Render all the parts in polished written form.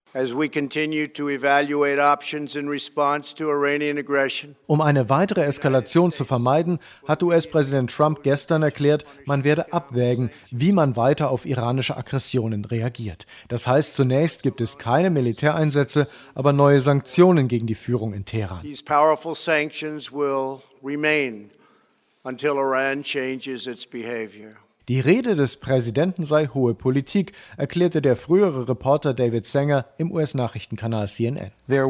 Um eine weitere Eskalation zu vermeiden, hat US-Präsident Trump gestern erklärt, man werde abwägen, wie man weiter auf iranische Aggressionen reagiert. Das heißt, zunächst gibt es keine Militäreinsätze, aber neue Sanktionen gegen die Führung in Teheran. These powerful sanctions will remain until Iran changes its behavior. Die Rede des Präsidenten sei hohe Politik, erklärte der frühere Reporter David Sanger im US-Nachrichtenkanal CNN. Die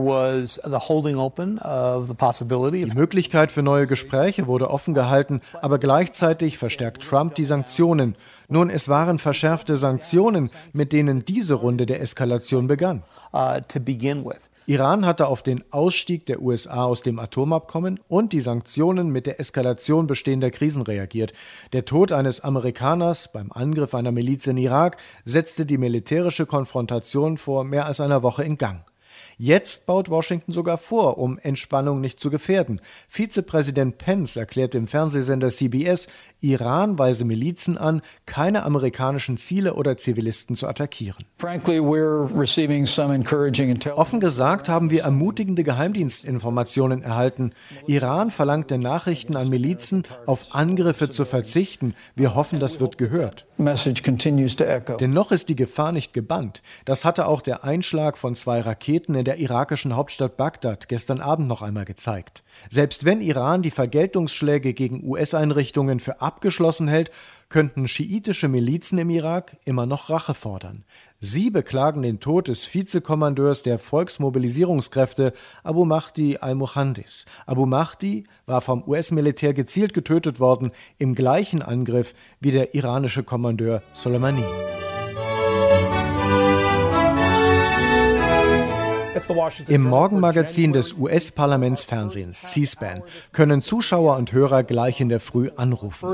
Möglichkeit für neue Gespräche wurde offen gehalten, aber gleichzeitig verstärkt Trump die Sanktionen. Nun, es waren verschärfte Sanktionen, mit denen diese Runde der Eskalation begann. Iran hatte auf den Ausstieg der USA aus dem Atomabkommen und die Sanktionen mit der Eskalation bestehender Krisen reagiert. Der Tod eines Amerikaners beim Angriff einer Miliz in Irak setzte die militärische Konfrontation vor mehr als einer Woche in Gang. Jetzt baut Washington sogar vor, um Entspannung nicht zu gefährden. Vizepräsident Pence erklärte im Fernsehsender CBS, Iran weise Milizen an, keine amerikanischen Ziele oder Zivilisten zu attackieren. Offen gesagt haben wir ermutigende Geheimdienstinformationen erhalten. Iran verlangte Nachrichten an Milizen, auf Angriffe zu verzichten. Wir hoffen, das wird gehört. Denn noch ist die Gefahr nicht gebannt. Das hatte auch der Einschlag von 2 Raketen in der irakischen Hauptstadt Bagdad gestern Abend noch einmal gezeigt. Selbst wenn Iran die Vergeltungsschläge gegen US-Einrichtungen für abgeschlossen hält, könnten schiitische Milizen im Irak immer noch Rache fordern. Sie beklagen den Tod des Vizekommandeurs der Volksmobilisierungskräfte Abu Mahdi al-Muhandis. Abu Mahdi war vom US-Militär gezielt getötet worden, im gleichen Angriff wie der iranische Kommandeur Soleimani. Im Morgenmagazin des US-Parlamentsfernsehens C-SPAN können Zuschauer und Hörer gleich in der Früh anrufen.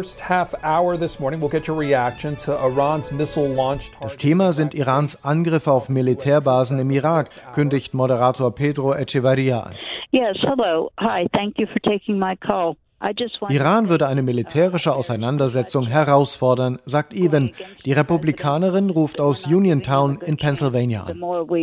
Das Thema sind Irans Angriffe auf Militärbasen im Irak, kündigt Moderator Pedro Echevarria an. Yes, hello. Hi, thank you for taking my call. Iran würde eine militärische Auseinandersetzung herausfordern, sagt Evan. Die Republikanerin ruft aus Uniontown in Pennsylvania an.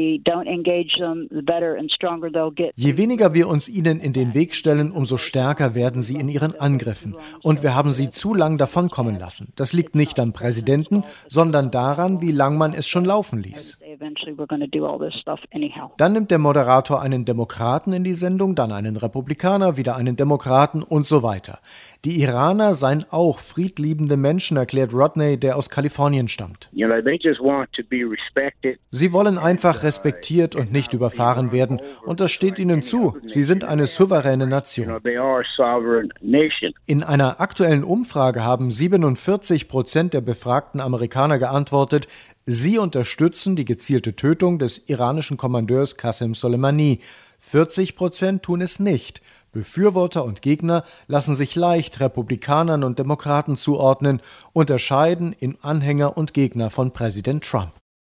Je weniger wir uns ihnen in den Weg stellen, umso stärker werden sie in ihren Angriffen. Und wir haben sie zu lang davonkommen lassen. Das liegt nicht am Präsidenten, sondern daran, wie lang man es schon laufen ließ. Dann nimmt der Moderator einen Demokraten in die Sendung, dann einen Republikaner, wieder einen Demokraten und so weiter. Die Iraner seien auch friedliebende Menschen, erklärt Rodney, der aus Kalifornien stammt. Sie wollen einfach respektiert und nicht überfahren werden. Und das steht ihnen zu. Sie sind eine souveräne Nation. In einer aktuellen Umfrage haben 47% der befragten Amerikaner geantwortet, sie unterstützen die gezielte Tötung des iranischen Kommandeurs Qasem Soleimani. 40% tun es nicht. Befürworter und Gegner lassen sich leicht Republikanern und Demokraten zuordnen, unterscheiden in Anhänger und Gegner von Präsident Trump.